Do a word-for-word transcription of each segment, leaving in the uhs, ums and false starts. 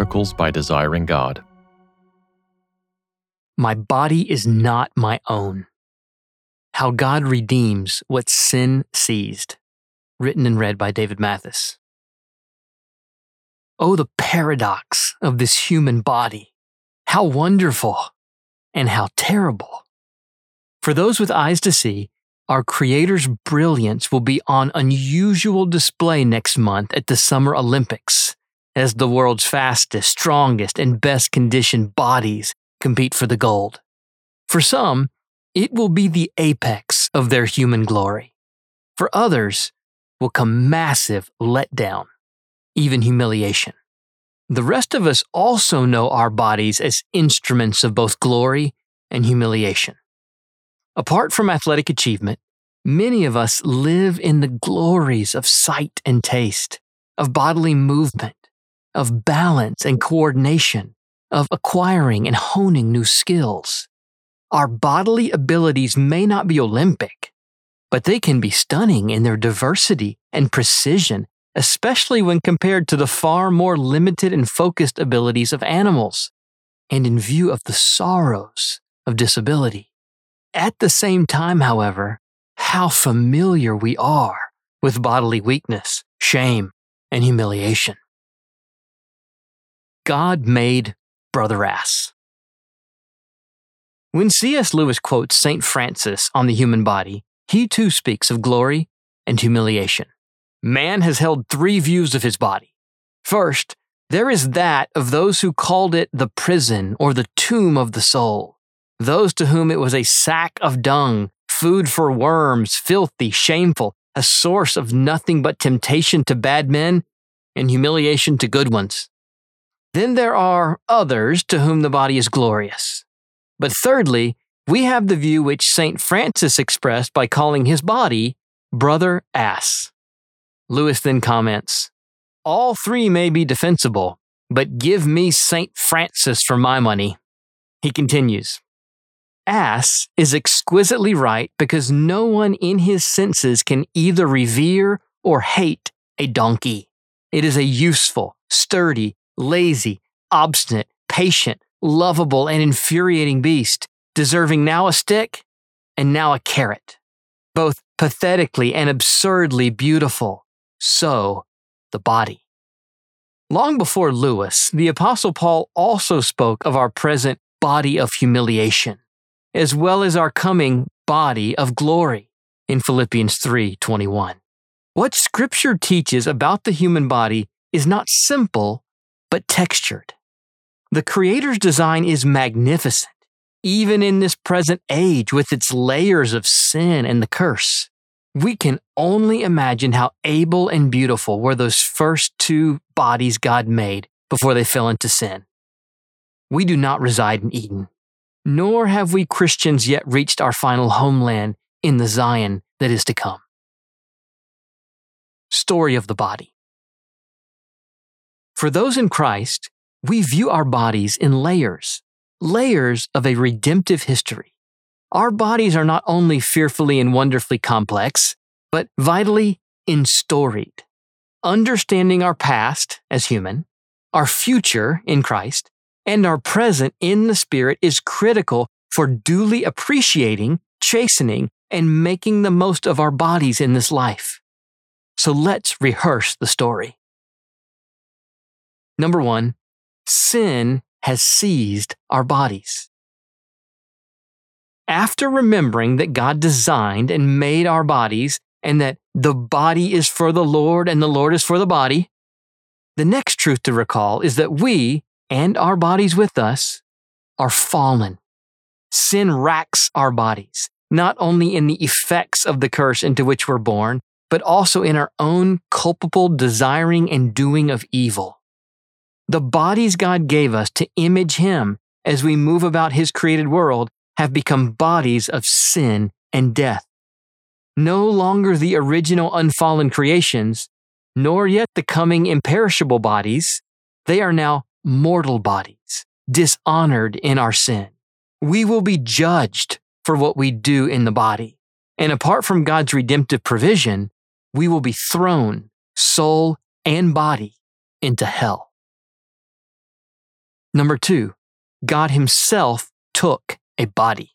articles by Desiring God. My body is not my own. How God redeems what sin seized. Written and read by David Mathis. Oh, the paradox of this human body. How wonderful and how terrible. For those with eyes to see, our Creator's brilliance will be on unusual display next month at the Summer Olympics, as the world's fastest, strongest, and best conditioned bodies compete for the gold. For some, it will be the apex of their human glory. For others, will come massive letdown, even humiliation. The rest of us also know our bodies as instruments of both glory and humiliation. Apart from athletic achievement, many of us live in the glories of sight and taste, of bodily movement, of balance and coordination, of acquiring and honing new skills. Our bodily abilities may not be Olympic, but they can be stunning in their diversity and precision, especially when compared to the far more limited and focused abilities of animals, and in view of the sorrows of disability. At the same time, however, how familiar we are with bodily weakness, shame, and humiliation. God made Brother Ass. When C S Lewis quotes Saint Francis on the human body, he too speaks of glory and humiliation. Man has held three views of his body. First, there is that of those who called it the prison or the tomb of the soul, those to whom it was a sack of dung, food for worms, filthy, shameful, a source of nothing but temptation to bad men and humiliation to good ones. Then there are others to whom the body is glorious. But thirdly, we have the view which Saint Francis expressed by calling his body Brother Ass. Lewis then comments, all three may be defensible, but give me Saint Francis for my money. He continues, Ass is exquisitely right because no one in his senses can either revere or hate a donkey. It is a useful, sturdy, lazy, obstinate, patient, lovable, and infuriating beast, deserving now a stick and now a carrot. Both pathetically and absurdly beautiful. So, the body. Long before Lewis, the Apostle Paul also spoke of our present body of humiliation, as well as our coming body of glory in Philippians three twenty-one. What Scripture teaches about the human body is not simple, but textured. The Creator's design is magnificent, even in this present age with its layers of sin and the curse. We can only imagine how able and beautiful were those first two bodies God made before they fell into sin. We do not reside in Eden, nor have we Christians yet reached our final homeland in the Zion that is to come. Story of the body. For those in Christ, we view our bodies in layers, layers of a redemptive history. Our bodies are not only fearfully and wonderfully complex, but vitally instoried. Understanding our past as human, our future in Christ, and our present in the Spirit is critical for duly appreciating, chastening, and making the most of our bodies in this life. So let's rehearse the story. Number one, sin has seized our bodies. After remembering that God designed and made our bodies and that the body is for the Lord and the Lord is for the body, the next truth to recall is that we, and our bodies with us, are fallen. Sin racks our bodies, not only in the effects of the curse into which we're born, but also in our own culpable desiring and doing of evil. The bodies God gave us to image Him as we move about His created world have become bodies of sin and death. No longer the original unfallen creations, nor yet the coming imperishable bodies, they are now mortal bodies, dishonored in our sin. We will be judged for what we do in the body, and apart from God's redemptive provision, we will be thrown, soul and body, into hell. Number two, God Himself took a body.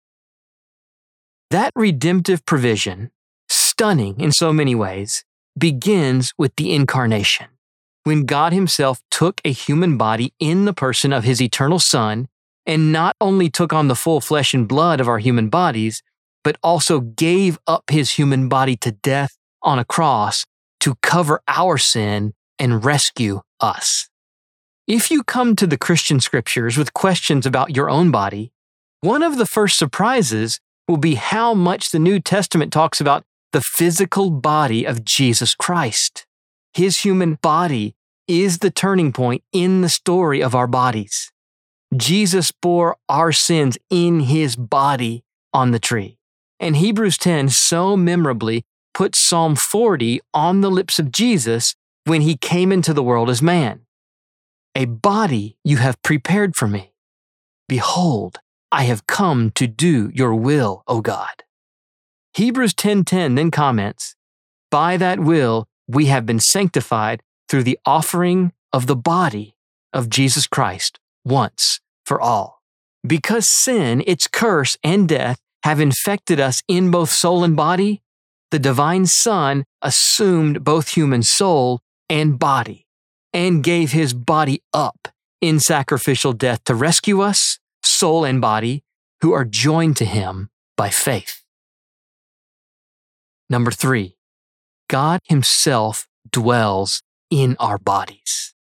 That redemptive provision, stunning in so many ways, begins with the incarnation, when God Himself took a human body in the person of His eternal Son, and not only took on the full flesh and blood of our human bodies, but also gave up His human body to death on a cross to cover our sin and rescue us. If you come to the Christian scriptures with questions about your own body, one of the first surprises will be how much the New Testament talks about the physical body of Jesus Christ. His human body is the turning point in the story of our bodies. Jesus bore our sins in His body on the tree. And Hebrews ten so memorably put Psalm forty on the lips of Jesus when He came into the world as man. A body you have prepared for me. Behold, I have come to do your will, O God. Hebrews ten ten then comments, by that will we have been sanctified through the offering of the body of Jesus Christ once for all. Because sin, its curse, and death have infected us in both soul and body, the divine Son assumed both human soul and body, and gave His body up in sacrificial death to rescue us, soul and body, who are joined to Him by faith. Number three, God Himself dwells in our bodies.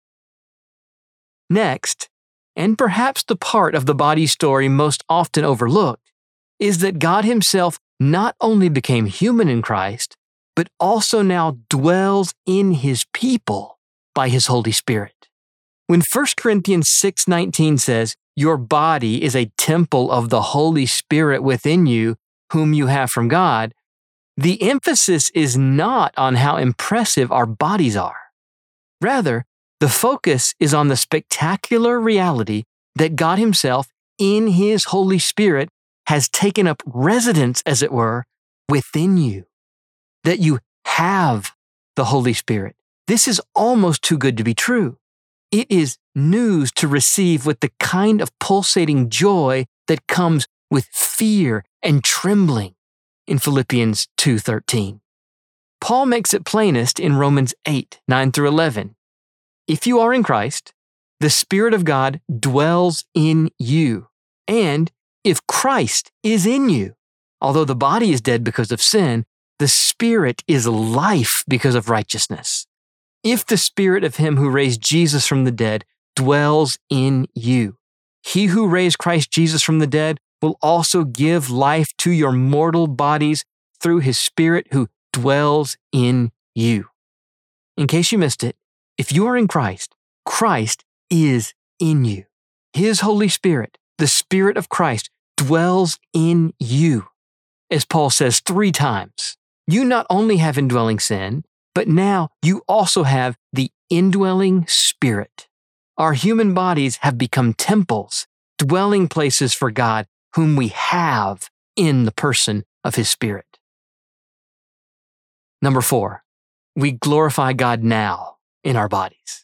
Next, and perhaps the part of the body story most often overlooked, is that God Himself not only became human in Christ, but also now dwells in His people by His Holy Spirit. When First Corinthians six nineteen says, your body is a temple of the Holy Spirit within you, whom you have from God, the emphasis is not on how impressive our bodies are. Rather, the focus is on the spectacular reality that God Himself, in His Holy Spirit, has taken up residence, as it were, within you. That you have the Holy Spirit. This is almost too good to be true. It is news to receive with the kind of pulsating joy that comes with fear and trembling in Philippians two thirteen. Paul makes it plainest in Romans eight nine through eleven. If you are in Christ, the Spirit of God dwells in you. And if Christ is in you, although the body is dead because of sin, the Spirit is life because of righteousness. If the Spirit of Him who raised Jesus from the dead dwells in you, He who raised Christ Jesus from the dead will also give life to your mortal bodies through His Spirit who dwells in you. In case you missed it, if you are in Christ, Christ is in you. His Holy Spirit, the Spirit of Christ, dwells in you. As Paul says three times, you not only have indwelling sin, but now you also have the indwelling Spirit. Our human bodies have become temples, dwelling places for God, whom we have in the person of His Spirit. Number four, we glorify God now in our bodies.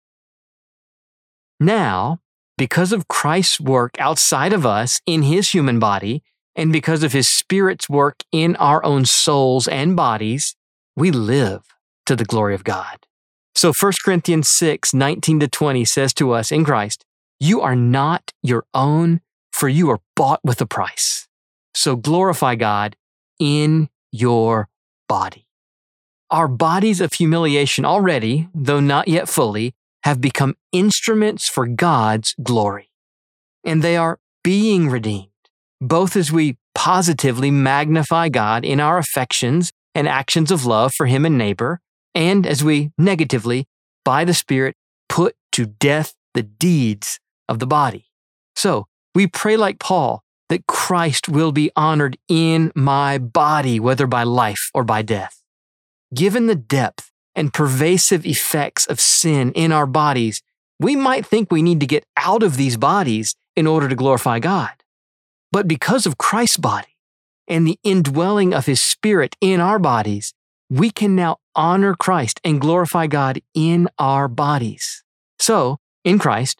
Now, because of Christ's work outside of us in His human body, and because of His Spirit's work in our own souls and bodies, we live to the glory of God. So First Corinthians six nineteen to twenty says to us in Christ, you are not your own, for you are bought with a price. So glorify God in your body. Our bodies of humiliation already, though not yet fully, have become instruments for God's glory. And they are being redeemed, both as we positively magnify God in our affections and actions of love for Him and neighbor, and as we negatively, by the Spirit, put to death the deeds of the body. So, we pray like Paul that Christ will be honored in my body, whether by life or by death. Given the depth and pervasive effects of sin in our bodies, we might think we need to get out of these bodies in order to glorify God. But because of Christ's body and the indwelling of His Spirit in our bodies, we can now honor Christ and glorify God in our bodies. So, in Christ,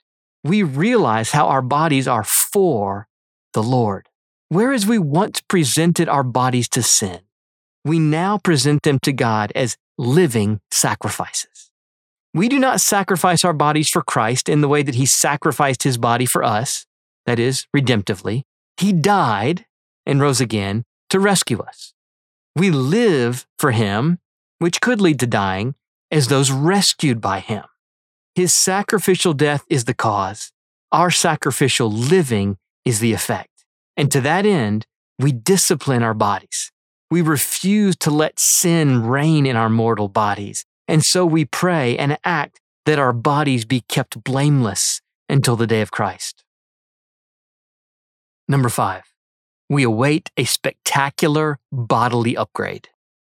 we realize how our bodies are for the Lord. Whereas we once presented our bodies to sin, we now present them to God as living sacrifices. We do not sacrifice our bodies for Christ in the way that He sacrificed His body for us, that is, redemptively. He died and rose again to rescue us. We live for Him, which could lead to dying, as those rescued by Him. His sacrificial death is the cause. Our sacrificial living is the effect. And to that end, we discipline our bodies. We refuse to let sin reign in our mortal bodies. And so we pray and act that our bodies be kept blameless until the day of Christ. Number five, we await a spectacular bodily upgrade.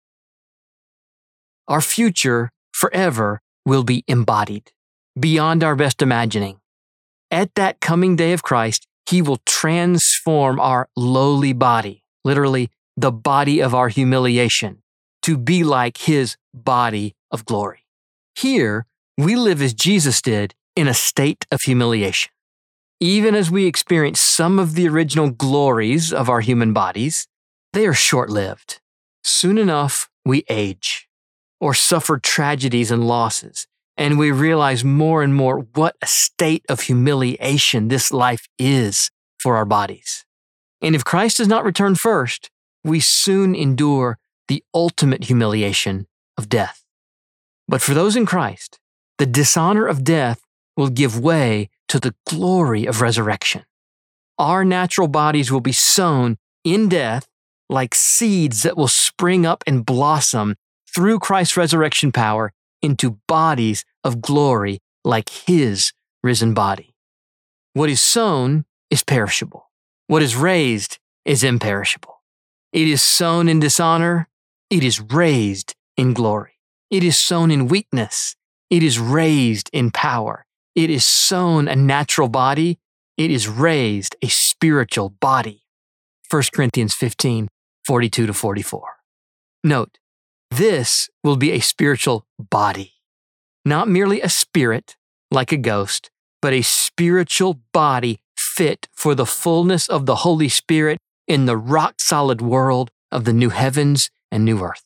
Our future forever will be embodied, beyond our best imagining. At that coming day of Christ, He will transform our lowly body, literally the body of our humiliation, to be like His body of glory. Here, we live as Jesus did in a state of humiliation. Even as we experience some of the original glories of our human bodies, they are short-lived. Soon enough, we age or suffer tragedies and losses, and we realize more and more what a state of humiliation this life is for our bodies. And if Christ does not return first, we soon endure the ultimate humiliation of death. But for those in Christ, the dishonor of death will give way to the glory of resurrection. Our natural bodies will be sown in death like seeds that will spring up and blossom through Christ's resurrection power into bodies of glory like His risen body. What is sown is perishable. What is raised is imperishable. It is sown in dishonor. It is raised in glory. It is sown in weakness. It is raised in power. It is sown a natural body. It is raised a spiritual body. First Corinthians fifteen, forty-two to forty-four. Note, this will be a spiritual body, not merely a spirit like a ghost, but a spiritual body fit for the fullness of the Holy Spirit in the rock-solid world of the new heavens and new earth.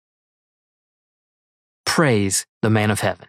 Praise the man of heaven.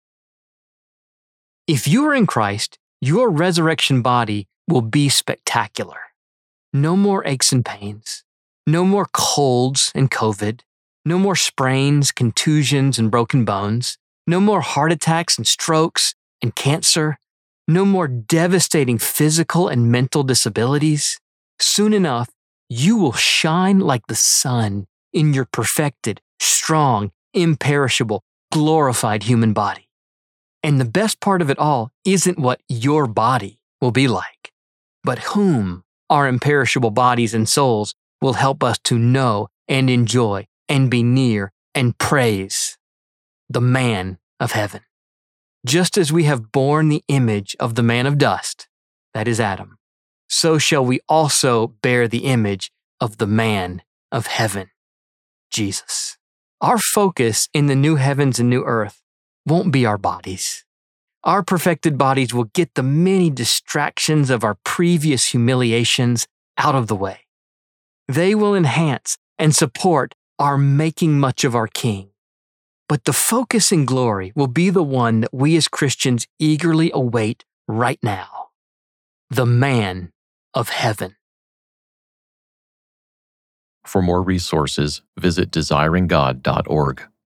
If you are in Christ, your resurrection body will be spectacular. No more aches and pains. No more colds and COVID. No more sprains, contusions, and broken bones. No more heart attacks and strokes and cancer. No more devastating physical and mental disabilities. Soon enough, you will shine like the sun in your perfected, strong, imperishable, glorified human body. And the best part of it all isn't what your body will be like, but whom our imperishable bodies and souls will help us to know and enjoy and be near and praise the man of heaven. Just as we have borne the image of the man of dust, that is Adam, so shall we also bear the image of the man of heaven, Jesus. Our focus in the new heavens and new earth won't be our bodies. Our perfected bodies will get the many distractions of our previous humiliations out of the way. They will enhance and support our making much of our King. But the focus in glory will be the one that we as Christians eagerly await right now. The man of heaven. For more resources, visit desiring god dot org.